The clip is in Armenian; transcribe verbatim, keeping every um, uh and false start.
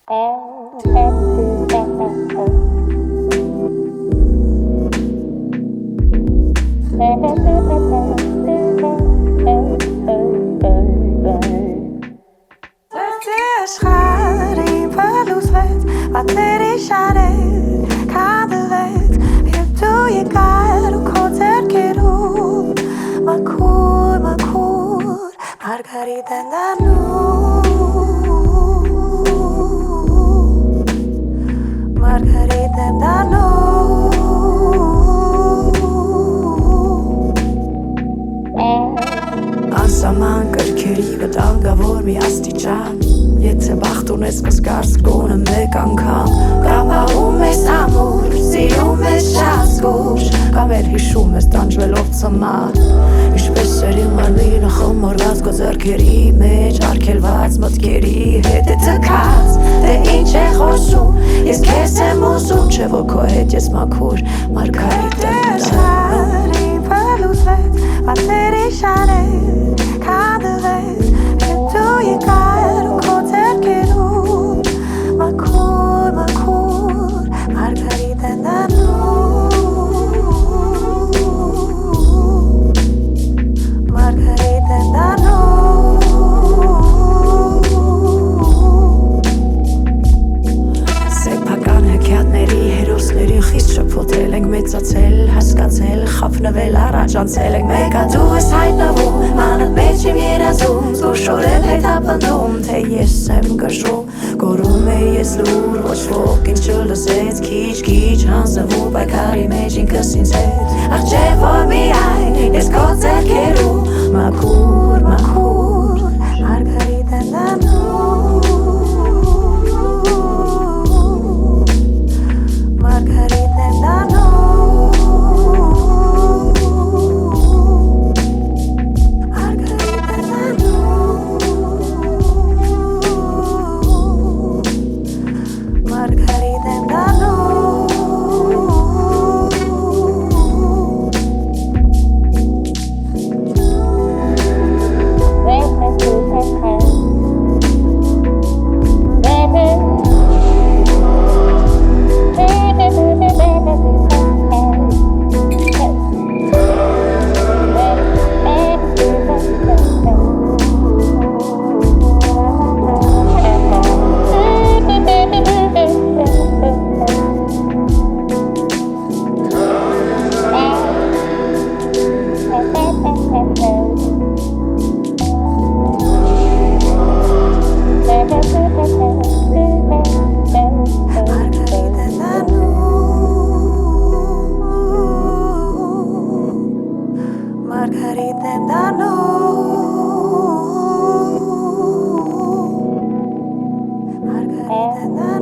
Scharing verloosd wat er is aan het kadelet. Je doe je kaart ook konser kero. Makur makur Margarita Nanu. Margarita Nanu. Անսաման կրքերի վտ անգավոր մի աստիճան. Եթե բախտ ունես կսկար զգոնը մեկ անգամ. Կամ աղում ես ամուր, սիրում ես շատ զգուշ. Կամ էլ հիշում ես տանջվելով ծմար. Ինչպես էր իմ արմինը խմորված քո ձեռքերի մեջ. Արգելված մտքերի հետ է թքած. Դե ինչ է խոսում, ես քեզ եմ ուզում. Չէ որ քո հետ ես մաքուր Մարգարիտ եմ Շարին փլուզվեց պատերի շարել Կանդվեց Հետո եկար ու քո ձեռքերում Մաքուր, մաքուր Մարգարիտ եմ դառնում Մարգարիտ եմ դառնում Սեփական հեքիաթների հերոսների խիստ շփոթել ենք մեծացել, հասկացել, խափնվել, առաջանցել ենք մեկ դու ես հայտնվում, մանդ մեջ իմ երազում զգուշորել հետապնդում, թե ես եմ գժում գոռում է ես լուր, ոչ ոք ինձ չլսեց քիչ, քիչ հանձնվում պայքարի մեջ ինքս ինձ հետ ախ չէ որ միայն ես քո ձեռքերում մաքուր, մաքուր Մարգարիտ եմ դառնում Margarita and I know Margarita and I know Margarita and I know Margarita and I know Margarita and I know